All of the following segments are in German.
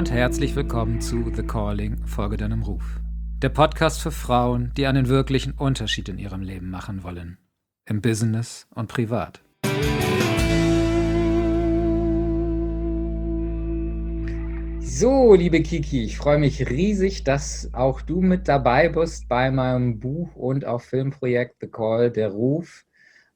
und herzlich willkommen zu The Calling, folge deinem Ruf. Der Podcast für Frauen, die einen wirklichen Unterschied in ihrem Leben machen wollen. Im Business und privat. So, liebe Kiki, ich freue mich riesig, dass auch du mit dabei bist bei meinem Buch- und auch Filmprojekt The Call, der Ruf.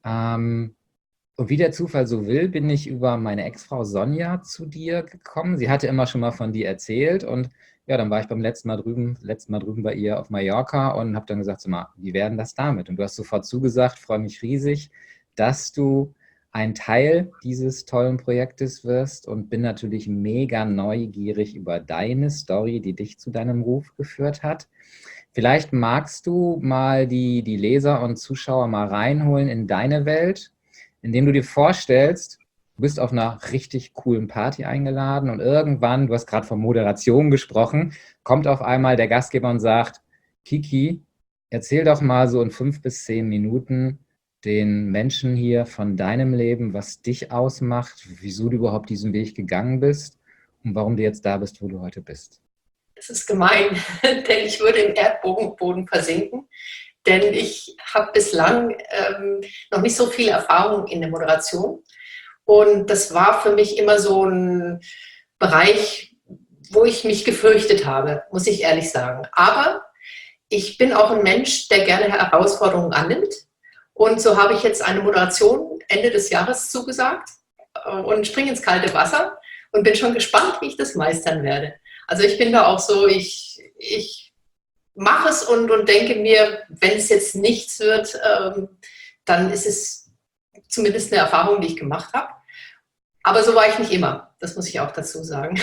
Und wie der Zufall so will, bin ich über meine Ex-Frau Sonja zu dir gekommen. Sie hatte immer schon mal von dir erzählt und ja, dann war ich beim letzten Mal drüben bei ihr auf Mallorca und habe dann gesagt, so mal, wie werden das damit? Und du hast sofort zugesagt, freue mich riesig, dass du ein Teil dieses tollen Projektes wirst und bin natürlich mega neugierig über deine Story, die dich zu deinem Ruf geführt hat. Vielleicht magst du mal die Leser und Zuschauer mal reinholen in deine Welt, indem du dir vorstellst, du bist auf einer richtig coolen Party eingeladen und irgendwann, du hast gerade von Moderation gesprochen, kommt auf einmal der Gastgeber und sagt, Kiki, erzähl doch mal so in 5 bis 10 Minuten den Menschen hier von deinem Leben, was dich ausmacht, wieso du überhaupt diesen Weg gegangen bist und warum du jetzt da bist, wo du heute bist. Das ist gemein, denn ich würde im Erdboden versinken, denn ich habe bislang noch nicht so viel Erfahrung in der Moderation und das war für mich immer so ein Bereich, wo ich mich gefürchtet habe, muss ich ehrlich sagen. Aber ich bin auch ein Mensch, der gerne Herausforderungen annimmt und so habe ich jetzt eine Moderation Ende des Jahres zugesagt und springe ins kalte Wasser und bin schon gespannt, wie ich das meistern werde. Also ich bin da auch so, ich mache es und denke mir, wenn es jetzt nichts wird, dann ist es zumindest eine Erfahrung, die ich gemacht habe. Aber so war ich nicht immer, das muss ich auch dazu sagen.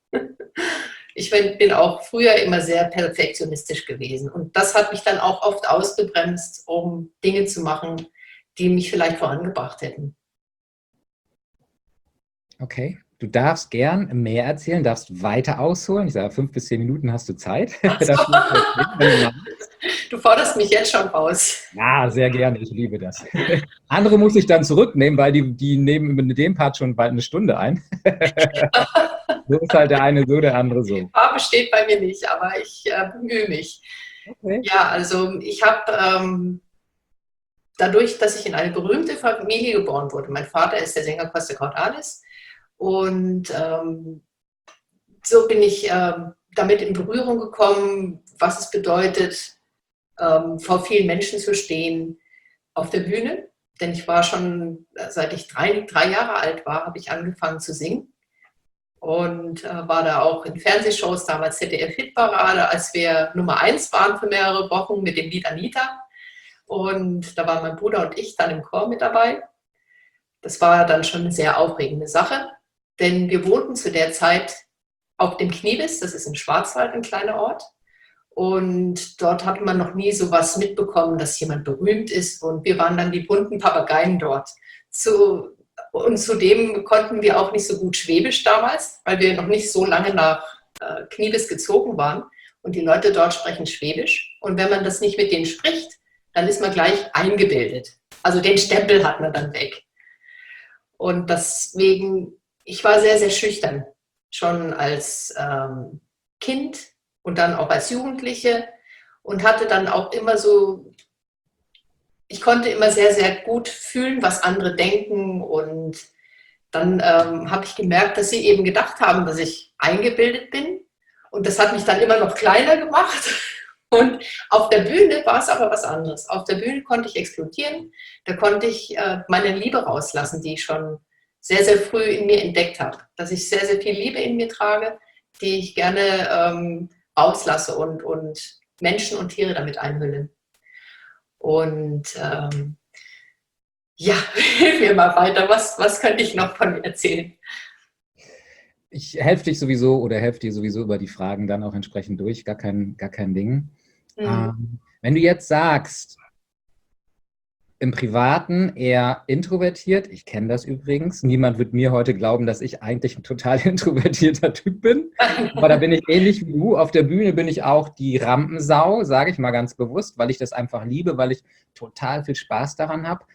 Ich bin auch früher immer sehr perfektionistisch gewesen und das hat mich dann auch oft ausgebremst, um Dinge zu machen, die mich vielleicht vorangebracht hätten. Okay, du darfst gern mehr erzählen, darfst weiter ausholen. Ich sage, 5 bis 10 Minuten hast du Zeit. Ach so. Dafür zu erzählen, wenn du magst. Du forderst mich jetzt schon raus. Ja, sehr gerne, ich liebe das. Andere muss ich dann zurücknehmen, weil die nehmen mit dem Part schon bald eine Stunde ein. So ist halt der eine so, der andere so. Besteht bei mir nicht, aber ich bemühe mich. Okay. Ja, also ich habe dadurch, dass ich in eine berühmte Familie geboren wurde, mein Vater ist der Sänger Costa Cordalis und so bin ich damit in Berührung gekommen, was es bedeutet, vor vielen Menschen zu stehen auf der Bühne. Denn ich war schon, seit ich drei Jahre alt war, habe ich angefangen zu singen und war da auch in Fernsehshows, damals ZDF-Hitparade, als wir Nummer 1 waren für mehrere Wochen mit dem Lied Anita. Und da waren mein Bruder und ich dann im Chor mit dabei. Das war dann schon eine sehr aufregende Sache, denn wir wohnten zu der Zeit auf dem Kniebiss, das ist im Schwarzwald ein kleiner Ort. Und dort hatte man noch nie sowas mitbekommen, dass jemand berühmt ist. Und wir waren dann die bunten Papageien dort. Und zudem konnten wir auch nicht so gut Schwäbisch damals, weil wir noch nicht so lange nach Kniebiss gezogen waren. Und die Leute dort sprechen Schwäbisch. Und wenn man das nicht mit denen spricht, dann ist man gleich eingebildet. Also den Stempel hat man dann weg. Und deswegen, ich war sehr, sehr schüchtern, schon als Kind und dann auch als Jugendliche und hatte dann auch immer so, ich konnte immer sehr, sehr gut fühlen, was andere denken und dann habe ich gemerkt, dass sie eben gedacht haben, dass ich eingebildet bin und das hat mich dann immer noch kleiner gemacht. Und auf der Bühne war es aber was anderes. Auf der Bühne konnte ich explodieren, da konnte ich meine Liebe rauslassen, die ich schon sehr, sehr früh in mir entdeckt habe. Dass ich sehr, sehr viel Liebe in mir trage, die ich gerne rauslasse und Menschen und Tiere damit einhülle. Und ja, hilf mir mal weiter. Was könnte ich noch von mir erzählen? Ich helfe dich sowieso oder helfe dir sowieso über die Fragen dann auch entsprechend durch, gar kein Ding. Mhm. Wenn du jetzt sagst, im Privaten eher introvertiert, ich kenne das übrigens, niemand wird mir heute glauben, dass ich eigentlich ein total introvertierter Typ bin, aber da bin ich ähnlich wie du, auf der Bühne bin ich auch die Rampensau, sage ich mal ganz bewusst, weil ich das einfach liebe, weil ich total viel Spaß daran habe.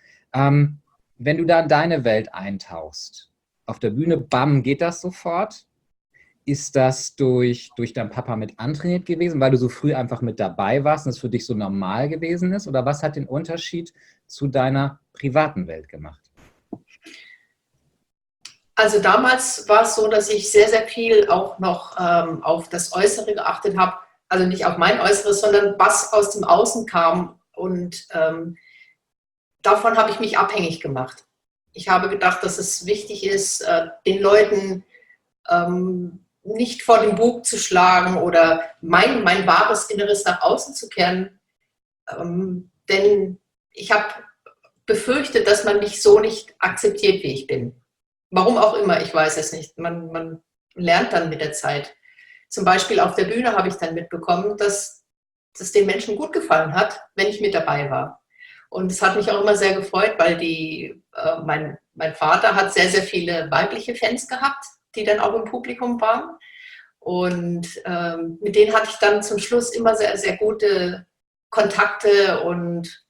Wenn du da in deine Welt eintauchst, auf der Bühne, bam, geht das sofort. Ist das durch deinen Papa mit antrainiert gewesen, weil du so früh einfach mit dabei warst und es für dich so normal gewesen ist? Oder was hat den Unterschied zu deiner privaten Welt gemacht? Also damals war es so, dass ich sehr, sehr viel auch noch auf das Äußere geachtet habe. Also nicht auf mein Äußeres, sondern was aus dem Außen kam. Und davon habe ich mich abhängig gemacht. Ich habe gedacht, dass es wichtig ist, den Leuten nicht vor den Bug zu schlagen oder mein wahres Inneres nach außen zu kehren. Denn ich habe befürchtet, dass man mich so nicht akzeptiert, wie ich bin. Warum auch immer, ich weiß es nicht. Man lernt dann mit der Zeit. Zum Beispiel auf der Bühne habe ich dann mitbekommen, dass es den Menschen gut gefallen hat, wenn ich mit dabei war. Und es hat mich auch immer sehr gefreut, weil mein Vater hat sehr, sehr viele weibliche Fans gehabt, die dann auch im Publikum waren. Und mit denen hatte ich dann zum Schluss immer sehr, sehr gute Kontakte. Und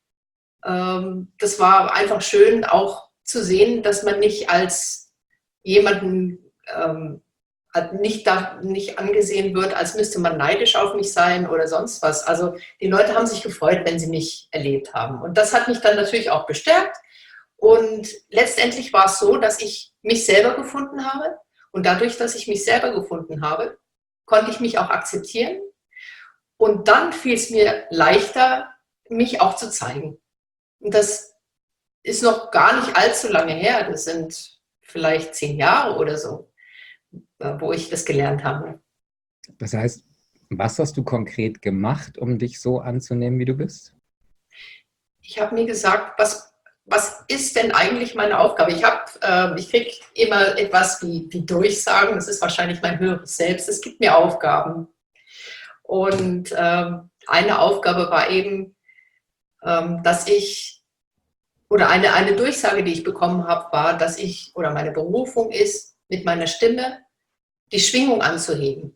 das war einfach schön auch zu sehen, dass man nicht als jemanden nicht angesehen wird, als müsste man neidisch auf mich sein oder sonst was. Also die Leute haben sich gefreut, wenn sie mich erlebt haben. Und das hat mich dann natürlich auch bestärkt. Und letztendlich war es so, dass ich mich selber gefunden habe. Und dadurch, dass ich mich selber gefunden habe, konnte ich mich auch akzeptieren. Und dann fiel es mir leichter, mich auch zu zeigen. Und das ist noch gar nicht allzu lange her. Das sind vielleicht 10 Jahre oder so, wo ich das gelernt habe. Das heißt, was hast du konkret gemacht, um dich so anzunehmen, wie du bist? Ich habe mir gesagt, was ist denn eigentlich meine Aufgabe? Ich kriege immer etwas wie Durchsagen, das ist wahrscheinlich mein höheres Selbst. Es gibt mir Aufgaben. Und eine Aufgabe war eben, dass ich, oder eine Durchsage, die ich bekommen habe, war, dass ich, oder meine Berufung ist, mit meiner Stimme die Schwingung anzuheben.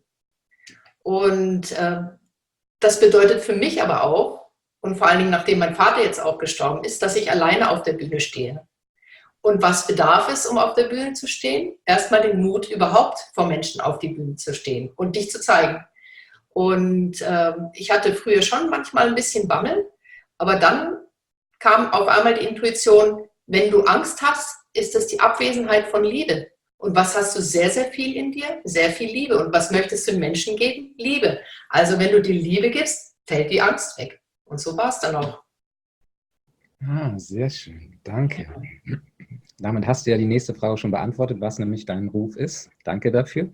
Und das bedeutet für mich aber auch, und vor allen Dingen nachdem mein Vater jetzt auch gestorben ist, dass ich alleine auf der Bühne stehe. Und was bedarf es, um auf der Bühne zu stehen? Erstmal den Mut, überhaupt vor Menschen auf die Bühne zu stehen und dich zu zeigen. Und ich hatte früher schon manchmal ein bisschen Bammel, aber dann kam auf einmal die Intuition, wenn du Angst hast, ist das die Abwesenheit von Liebe. Und was hast du sehr, sehr viel in dir? Sehr viel Liebe. Und was möchtest du den Menschen geben? Liebe. Also wenn du die Liebe gibst, fällt die Angst weg. Und so war es dann auch. Ah, sehr schön. Danke. Damit hast du ja die nächste Frage schon beantwortet, was nämlich dein Ruf ist. Danke dafür.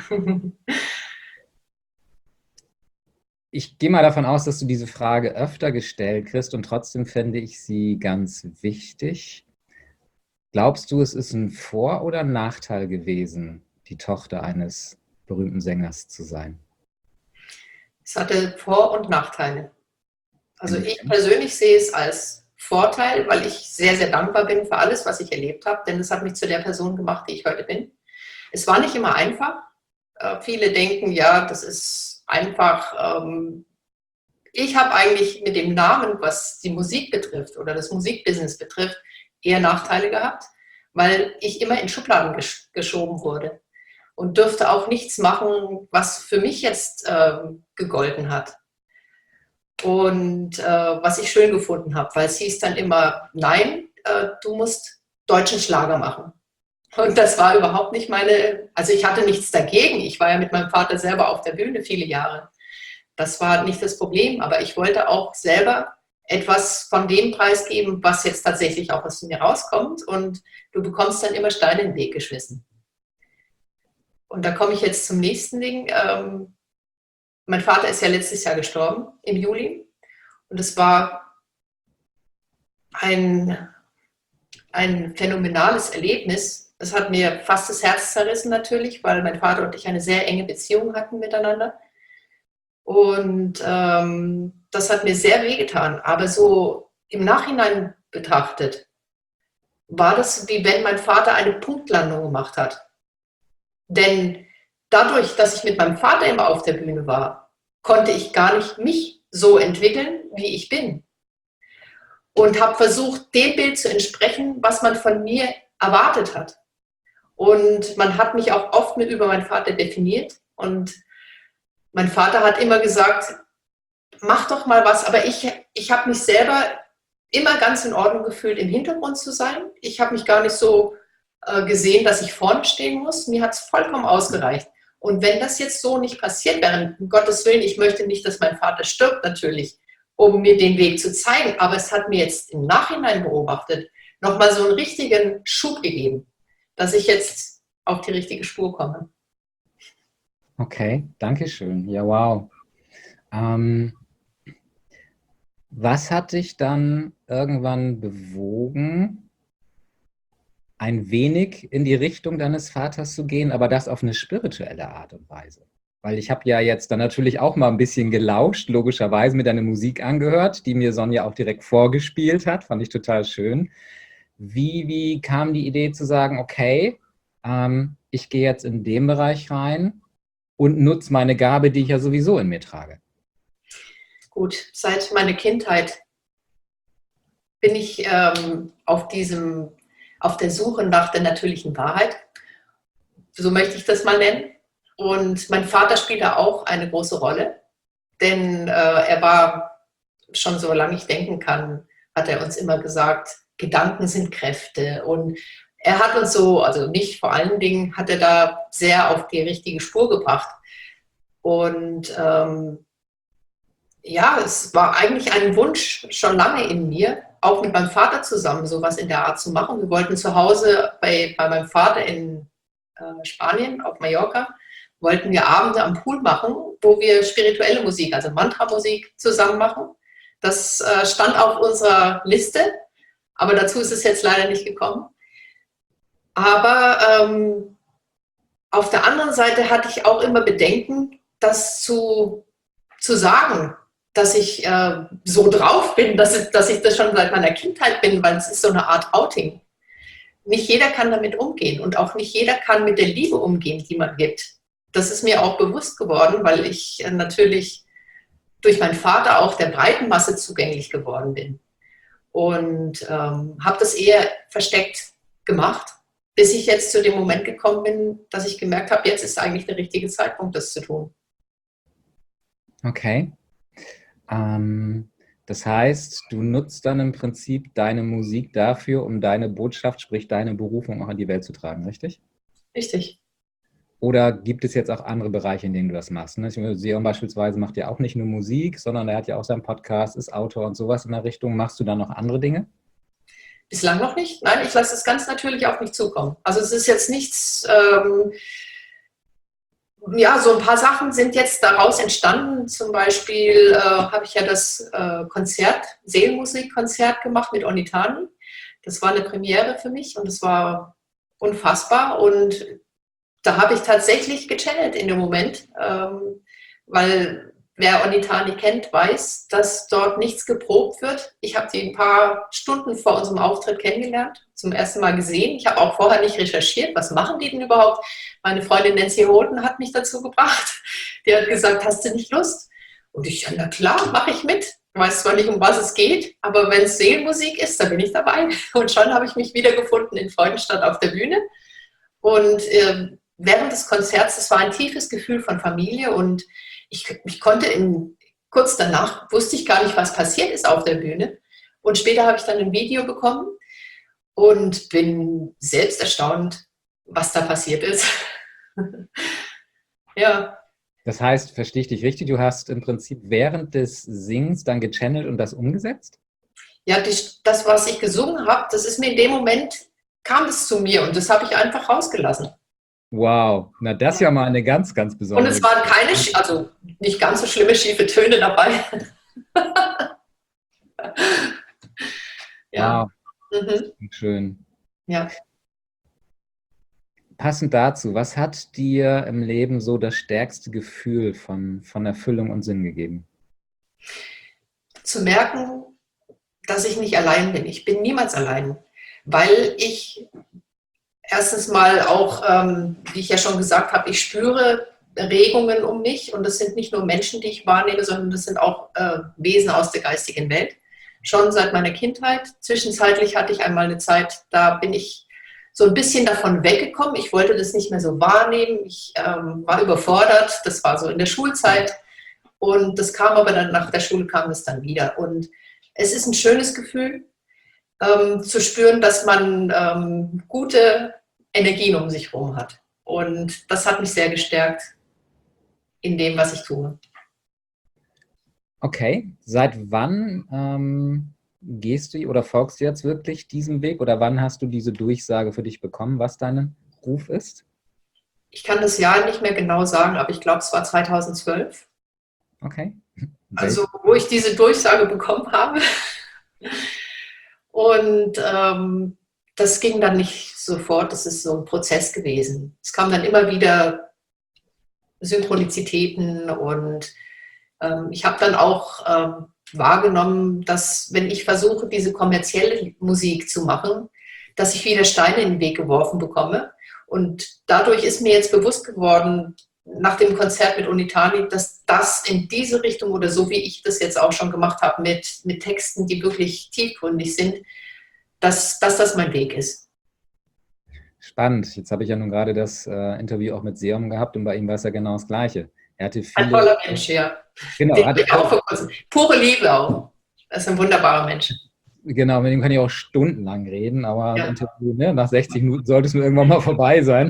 Ich gehe mal davon aus, dass du diese Frage öfter gestellt kriegst und trotzdem fände ich sie ganz wichtig. Glaubst du, es ist ein Vor- oder ein Nachteil gewesen, die Tochter eines berühmten Sängers zu sein? Es hatte Vor- und Nachteile. Also ich persönlich sehe es als Vorteil, weil ich sehr, sehr dankbar bin für alles, was ich erlebt habe, denn es hat mich zu der Person gemacht, die ich heute bin. Es war nicht immer einfach. Viele denken, ja, das ist einfach. Ich habe eigentlich mit dem Namen, was die Musik betrifft oder das Musikbusiness betrifft, eher Nachteile gehabt, weil ich immer in Schubladen geschoben wurde und dürfte auch nichts machen, was für mich jetzt gegolten hat. Und was ich schön gefunden habe, weil es hieß dann immer, nein, du musst deutschen Schlager machen. Und das war überhaupt nicht also ich hatte nichts dagegen. Ich war ja mit meinem Vater selber auf der Bühne viele Jahre. Das war nicht das Problem, aber ich wollte auch selber etwas von dem preisgeben, was jetzt tatsächlich auch aus mir rauskommt. Und du bekommst dann immer Steine in den Weg geschmissen. Und da komme ich jetzt zum nächsten Ding. Mein Vater ist ja letztes Jahr gestorben, im Juli. Und es war ein phänomenales Erlebnis. Es hat mir fast das Herz zerrissen natürlich, weil mein Vater und ich eine sehr enge Beziehung hatten miteinander. Und das hat mir sehr wehgetan. Aber so im Nachhinein betrachtet, war das wie wenn mein Vater eine Punktlandung gemacht hat. Denn dadurch, dass ich mit meinem Vater immer auf der Bühne war, konnte ich gar nicht mich so entwickeln, wie ich bin. Und habe versucht, dem Bild zu entsprechen, was man von mir erwartet hat. Und man hat mich auch oft über meinen Vater definiert. Und mein Vater hat immer gesagt, mach doch mal was, aber ich habe mich selber immer ganz in Ordnung gefühlt, im Hintergrund zu sein. Ich habe mich gar nicht so gesehen, dass ich vorne stehen muss. Mir hat es vollkommen ausgereicht. Und wenn das jetzt so nicht passiert wäre, um Gottes Willen, ich möchte nicht, dass mein Vater stirbt natürlich, um mir den Weg zu zeigen, aber es hat mir jetzt im Nachhinein beobachtet nochmal so einen richtigen Schub gegeben, dass ich jetzt auf die richtige Spur komme. Okay, danke schön. Ja, wow. Was hat dich dann irgendwann bewogen, ein wenig in die Richtung deines Vaters zu gehen, aber das auf eine spirituelle Art und Weise? Weil ich habe ja jetzt dann natürlich auch mal ein bisschen gelauscht, logischerweise mir deine Musik angehört, die mir Sonja auch direkt vorgespielt hat, fand ich total schön. Wie kam die Idee zu sagen, okay, ich gehe jetzt in den Bereich rein und nutze meine Gabe, die ich ja sowieso in mir trage? Gut, seit meiner Kindheit bin ich auf der Suche nach der natürlichen Wahrheit. So möchte ich das mal nennen. Und mein Vater spielt da auch eine große Rolle, denn er war schon so lange ich denken kann, hat er uns immer gesagt, Gedanken sind Kräfte. Und er hat uns so, also mich vor allen Dingen, hat er da sehr auf die richtige Spur gebracht. Und ja, es war eigentlich ein Wunsch schon lange in mir, auch mit meinem Vater zusammen sowas in der Art zu machen. Wir wollten zu Hause bei meinem Vater in Spanien, auf Mallorca, wollten wir Abende am Pool machen, wo wir spirituelle Musik, also Mantra-Musik zusammen machen. Das stand auf unserer Liste, aber dazu ist es jetzt leider nicht gekommen. Aber auf der anderen Seite hatte ich auch immer Bedenken, das zu sagen, dass ich so drauf bin, dass ich das schon seit meiner Kindheit bin, weil es ist so eine Art Outing. Nicht jeder kann damit umgehen und auch nicht jeder kann mit der Liebe umgehen, die man gibt. Das ist mir auch bewusst geworden, weil ich natürlich durch meinen Vater auch der breiten Masse zugänglich geworden bin. Und habe das eher versteckt gemacht, bis ich jetzt zu dem Moment gekommen bin, dass ich gemerkt habe, jetzt ist eigentlich der richtige Zeitpunkt, das zu tun. Okay. Das heißt, du nutzt dann im Prinzip deine Musik dafür, um deine Botschaft, sprich deine Berufung auch in die Welt zu tragen, richtig? Richtig. Oder gibt es jetzt auch andere Bereiche, in denen du das machst? Ne? Sion beispielsweise macht ja auch nicht nur Musik, sondern er hat ja auch seinen Podcast, ist Autor und sowas in der Richtung. Machst du da noch andere Dinge? Bislang noch nicht. Nein, ich lasse es ganz natürlich auf mich zukommen. Also es ist jetzt nichts, ja, so ein paar Sachen sind jetzt daraus entstanden. Zum Beispiel habe ich ja das Seelenmusikkonzert gemacht mit Onitani. Das war eine Premiere für mich und es war unfassbar. Und da habe ich tatsächlich gechannelt in dem Moment, weil wer Onitani kennt, weiß, dass dort nichts geprobt wird. Ich habe die ein paar Stunden vor unserem Auftritt kennengelernt, zum ersten Mal gesehen. Ich habe auch vorher nicht recherchiert, was machen die denn überhaupt. Meine Freundin Nancy Holden hat mich dazu gebracht. Die hat gesagt, hast du nicht Lust? Und ich, ja, na klar, mache ich mit. Ich weiß zwar nicht, um was es geht, aber wenn es Seelenmusik ist, dann bin ich dabei. Und schon habe ich mich wiedergefunden in Freudenstadt auf der Bühne. Und während des Konzerts, das war ein tiefes Gefühl von Familie und ich konnte kurz danach, wusste ich gar nicht, was passiert ist auf der Bühne. Und später habe ich dann ein Video bekommen und bin selbst erstaunt, was da passiert ist. Ja. Das heißt, verstehe ich dich richtig, du hast im Prinzip während des Singens dann gechannelt und das umgesetzt? Ja, das, was ich gesungen habe, das ist mir in dem Moment, kam es zu mir und das habe ich einfach rausgelassen. Wow, na das ist ja mal eine ganz, ganz besondere. Und es waren keine, also nicht ganz so schlimme schiefe Töne dabei. Ja. Wow, schön. Ja. Passend dazu, was hat dir im Leben so das stärkste Gefühl von Erfüllung und Sinn gegeben? Zu merken, dass ich nicht allein bin. Ich bin niemals allein, weil ich erstens mal auch, wie ich ja schon gesagt habe, ich spüre Regungen um mich und das sind nicht nur Menschen, die ich wahrnehme, sondern das sind auch Wesen aus der geistigen Welt. Schon seit meiner Kindheit. Zwischenzeitlich hatte ich einmal eine Zeit, da bin ich so ein bisschen davon weggekommen. Ich wollte das nicht mehr so wahrnehmen. Ich war überfordert. Das war so in der Schulzeit. Und das kam aber dann nach der Schule kam es dann wieder. Und es ist ein schönes Gefühl, zu spüren, dass man gute Energien um sich herum hat. Und das hat mich sehr gestärkt in dem, was ich tue. Okay, seit wann gehst du oder folgst du jetzt wirklich diesem Weg oder wann hast du diese Durchsage für dich bekommen, was dein Ruf ist? Ich kann das Jahr nicht mehr genau sagen, aber ich glaube, es war 2012. Okay. Also, wo ich diese Durchsage bekommen habe. Und das ging dann nicht sofort, das ist so ein Prozess gewesen. Es kamen dann immer wieder Synchronizitäten und ich habe dann auch wahrgenommen, dass wenn ich versuche, diese kommerzielle Musik zu machen, dass ich wieder Steine in den Weg geworfen bekomme. Und dadurch ist mir jetzt bewusst geworden, nach dem Konzert mit Unitani, dass das in diese Richtung oder so wie ich das jetzt auch schon gemacht habe, mit Texten, die wirklich tiefgründig sind, dass das mein Weg ist. Spannend. Jetzt habe ich ja nun gerade das Interview auch mit Seom gehabt und bei ihm war es ja genau das Gleiche. Er hatte Ein viele. toller Mensch, ja. Genau, Den ich auch vor kurzem. Pure Liebe auch. Das ist ein wunderbarer Mensch. genau, mit dem kann ich auch stundenlang reden, aber ein Ja. Interview, ne, nach 60 Minuten sollte es mir irgendwann mal vorbei sein.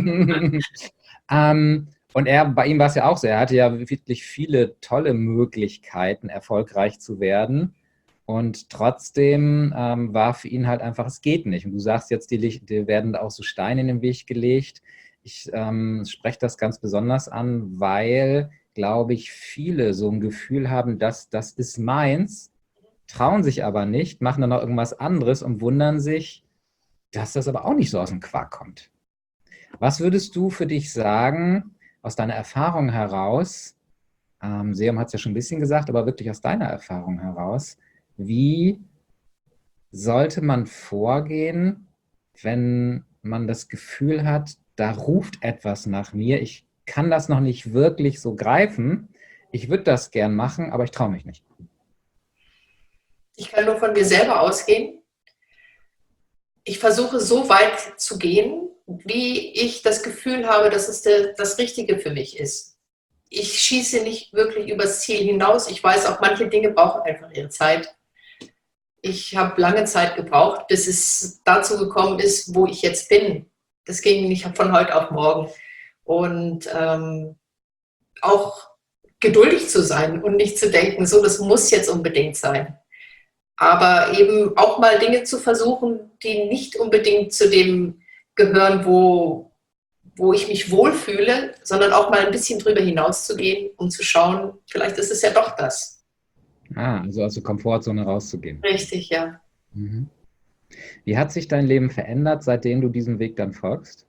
Und bei ihm war es ja auch so, er hatte ja wirklich viele tolle Möglichkeiten, erfolgreich zu werden. Und trotzdem war für ihn halt einfach, es geht nicht. Und du sagst jetzt, die werden auch so Steine in den Weg gelegt. Ich spreche das ganz besonders an, weil, glaube ich, viele so ein Gefühl haben, dass das ist meins, trauen sich aber nicht, machen dann noch irgendwas anderes und wundern sich, dass das aber auch nicht so aus dem Quark kommt. Was würdest du für dich sagen, aus deiner Erfahrung heraus, Seum hat es ja schon ein bisschen gesagt, aber wirklich aus deiner Erfahrung heraus, wie sollte man vorgehen, wenn man das Gefühl hat, da ruft etwas nach mir, ich kann das noch nicht wirklich so greifen, ich würde das gern machen, aber ich traue mich nicht. Ich kann nur von mir selber ausgehen. Ich versuche so weit zu gehen, wie ich das Gefühl habe, dass es das Richtige für mich ist. Ich schieße nicht wirklich übers Ziel hinaus. Ich weiß auch, manche Dinge brauchen einfach ihre Zeit. Ich habe lange Zeit gebraucht, bis es dazu gekommen ist, wo ich jetzt bin. Das ging nicht von heute auf morgen. Und auch geduldig zu sein und nicht zu denken, so, das muss jetzt unbedingt sein. Aber eben auch mal Dinge zu versuchen, die nicht unbedingt zu dem gehören, wo ich mich wohlfühle, sondern auch mal ein bisschen drüber hinaus zu gehen, um zu schauen, vielleicht ist es ja doch das. Also aus der Komfortzone rauszugehen. Richtig, ja. Mhm. Wie hat sich dein Leben verändert, seitdem du diesen Weg dann folgst?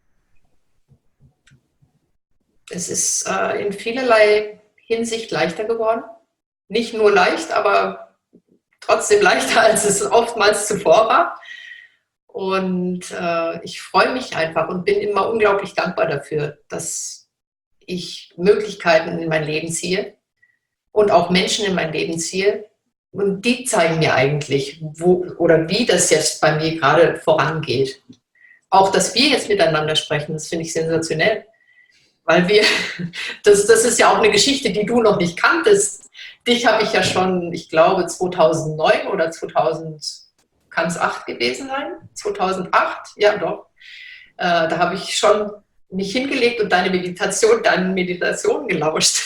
Es ist in vielerlei Hinsicht leichter geworden. Nicht nur leicht, aber trotzdem leichter, als es oftmals zuvor war. Und ich freue mich einfach und bin immer unglaublich dankbar dafür, dass ich Möglichkeiten in mein Leben ziehe und auch Menschen in mein Leben ziehe. Und die zeigen mir eigentlich, wo oder wie das jetzt bei mir gerade vorangeht. Auch, dass wir jetzt miteinander sprechen, das finde ich sensationell. Weil das ist ja auch eine Geschichte, die du noch nicht kanntest. Dich habe ich ja schon, ich glaube, 2009 oder 2000, kann es 8 gewesen sein? 2008? Ja, doch. Da habe ich schon mich hingelegt und deinen Meditationen gelauscht.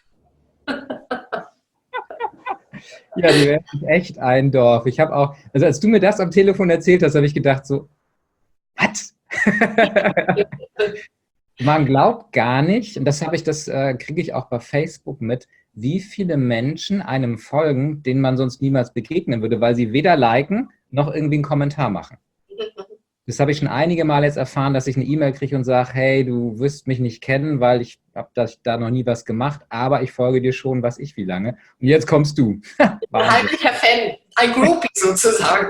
Ja, die werden echt ein Dorf. Ich habe auch, also als du mir das am Telefon erzählt hast, habe ich gedacht so, was? Man glaubt gar nicht, und das kriege ich auch bei Facebook mit, wie viele Menschen einem folgen, denen man sonst niemals begegnen würde, weil sie weder liken noch irgendwie einen Kommentar machen. Das habe ich schon einige Mal jetzt erfahren, dass ich eine E-Mail kriege und sage, hey, du wirst mich nicht kennen, weil ich habe da noch nie was gemacht, aber ich folge dir schon, was ich wie lange. Und jetzt kommst du. Ein heimlicher Fan, ein Groupie sozusagen.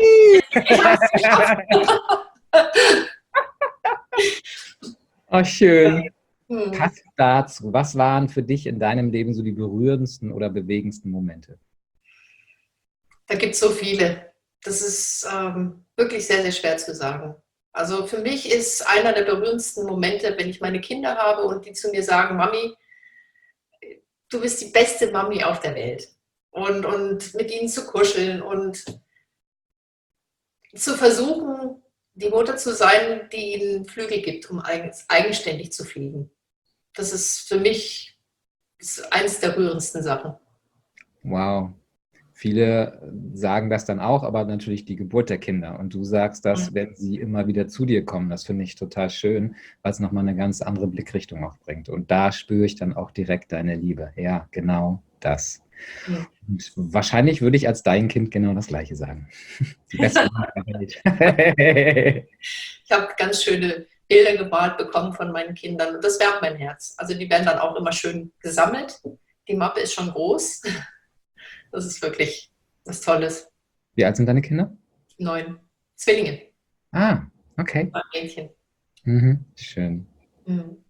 Oh, schön. Passt dazu. Was waren für dich in deinem Leben so die berührendsten oder bewegendsten Momente? Da gibt es so viele. Das ist wirklich sehr, sehr schwer zu sagen. Also für mich ist einer der berührendsten Momente, wenn ich meine Kinder habe und die zu mir sagen, Mami, du bist die beste Mami auf der Welt. Und mit ihnen zu kuscheln und zu versuchen, die Mutter zu sein, die ihnen Flügel gibt, um eigenständig zu fliegen. Das ist für mich eines der rührendsten Sachen. Wow. Viele sagen das dann auch, aber natürlich die Geburt der Kinder. Und du sagst das, wenn sie immer wieder zu dir kommen. Das finde ich total schön, weil es nochmal eine ganz andere Blickrichtung auch bringt. Und da spüre ich dann auch direkt deine Liebe. Ja, genau das. Mhm. Und wahrscheinlich würde ich als dein Kind genau das Gleiche sagen. Die beste Mama der Welt. Ich habe ganz schöne Bilder gemalt bekommen von meinen Kindern und das wärmt mein Herz. Also die werden dann auch immer schön gesammelt. Die Mappe ist schon groß. Das ist wirklich was Tolles. Wie alt sind deine Kinder? 9 Zwillinge, Ah, okay. ein Mädchen. Mhm, schön. Mhm.